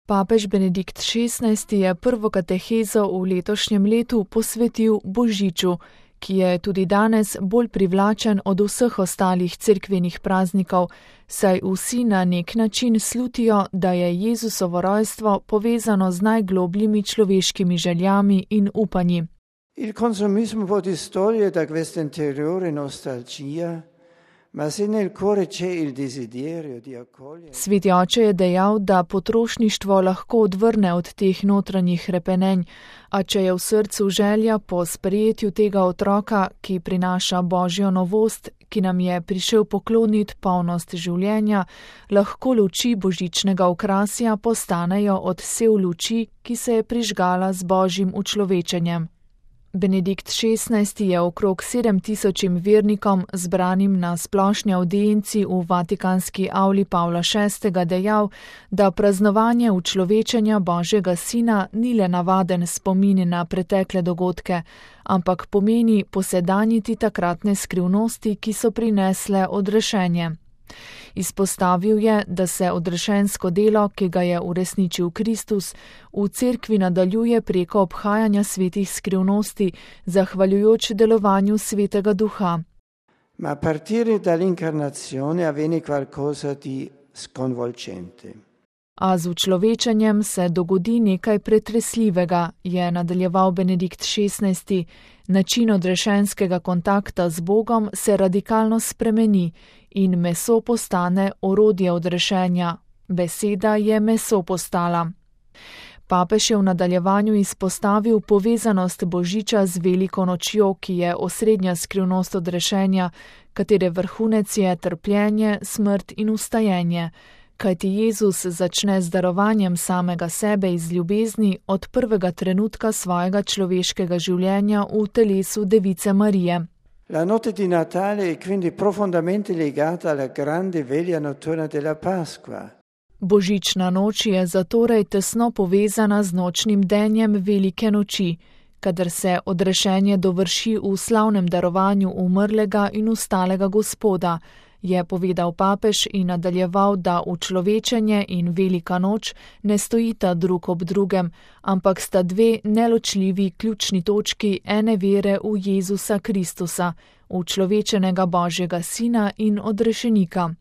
Papež Benedikt XVI je prvo katehezo v letošnjem letu posvetil Božiču, ki je tudi danes bolj privlačen od vseh ostalih cerkvenih praznikov, saj vsi na nek način slutijo, da je Jezusovo rojstvo povezano z najglobljimi človeškimi željami in upanji. Il consumismo può distogliere da questa interiore nostalgia, ma se nel cuore c'è il desiderio di accogliere. Sveti oče je dejal, da potrošništvo lahko odvrne od teh notranjih repenenj, a če je v srcu želja po sprejetju tega otroka, ki prinaša božjo novost, ki nam je prišel pokloniti polnost življenja, lahko luči božičnega okrasja postanejo odsev luči, ki se je prižgala z božjim učlovečenjem. Benedikt XVI je okrog 7000 vernikom, zbranim na splošni avdienci v Vatikanski avli Pavla VI. Dejal, da praznovanje učlovečenja Božjega Sina ni le navaden spomin na pretekle dogodke, ampak pomeni posedanjiti takratne skrivnosti, ki so prinesle odrešenje. Izpostavil je, da se odrešensko delo, ki ga je uresničil Kristus, v cerkvi nadaljuje preko obhajanja svetih skrivnosti, zahvaljujoč delovanju Svetega Duha. Ma a partire dall'incarnazione avviene qualcosa di sconvolgente. A z učlovečenjem se dogodi nekaj pretresljivega, je nadaljeval Benedikt XVI. Način odrešenskega kontakta z Bogom se radikalno spremeni in meso postane orodje odrešenja. Beseda je meso postala. Papež je v nadaljevanju izpostavil povezanost Božiča z veliko nočjo, ki je osrednja skrivnost odrešenja, katere vrhunec je trpljenje, smrt in vstajenje. Kajti Jezus začne z darovanjem samega sebe iz ljubezni od prvega trenutka svojega človeškega življenja v telesu Device Marije. La notte di Natale è quindi profondamente legata alla grande veglia notturna della Pasqua. Božična noč je zatorej tesno povezana z nočnim denjem velike noči, kadar se odrešenje dovrši v slavnem darovanju umrlega in ustalega Gospoda, je povedal papež in nadaljeval, da učlovečenje in velika noč ne stojita drug ob drugem, ampak sta dve neločljivi ključni točki ene vere v Jezusa Kristusa, učlovečenega Božjega Sina in odrešenika.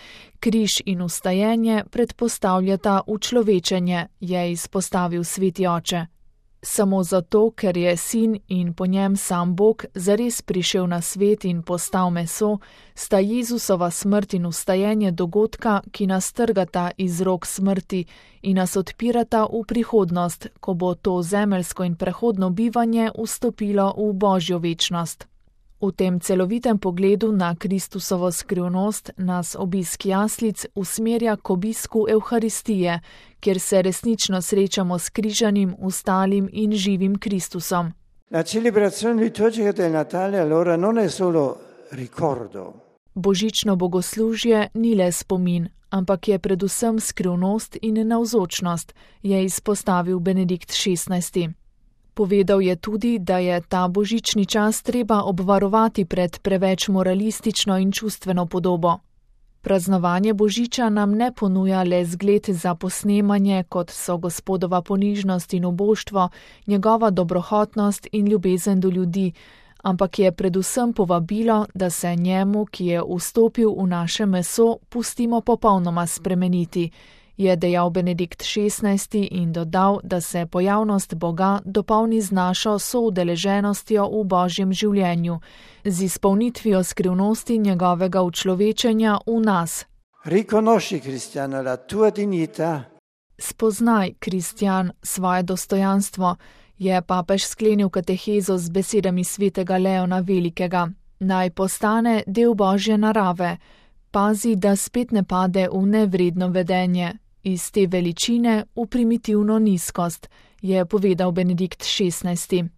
Križ in vstajenje predpostavljata učlovečenje, je izpostavil sveti oče. Samo zato, ker je sin in po njem sam Bog zares prišel na svet in postal meso, sta Jezusova smrt in vstajenje dogodka, ki nas trgata iz rok smrti in nas odpirata v prihodnost, ko bo to zemeljsko in prehodno bivanje vstopilo v Božjo večnost. V tem celovitem pogledu na Kristusovo skrivnost nas obisk jaslic usmerja k obisku Evharistije, kjer se resnično srečamo s križanim, vstalim in živim Kristusom. La celebrazione liturgica del Natale allora non è solo ricordo. Božično bogoslužje ni le spomin, ampak je predvsem skrivnost in navzočnost, je izpostavil Benedikt XVI. Povedal je tudi, da je ta božični čas treba obvarovati pred preveč moralistično in čustveno podobo. Praznovanje Božiča nam ne ponuja le zgled za posnemanje, kot so Gospodova ponižnost in uboštvo, njegova dobrohotnost in ljubezen do ljudi, ampak je predvsem povabilo, da se njemu, ki je vstopil v naše meso, pustimo popolnoma spremeniti, je dejal Benedikt XVI in dodal, da se pojavnost Boga dopolni z našo soudeleženostjo v Božjem življenju, z izpolnitvijo skrivnosti njegovega učlovečenja v nas. Riconosci, Cristiano, la tua dignità. Spoznaj, Kristjan, svoje dostojanstvo, je papež sklenil katehezo z besedami svetega Leona Velikega. Naj postane del Božje narave. Pazi, da spet ne pade v nevredno vedenje. Iz te veličine v primitivno nizkost, je povedal Benedikt XVI.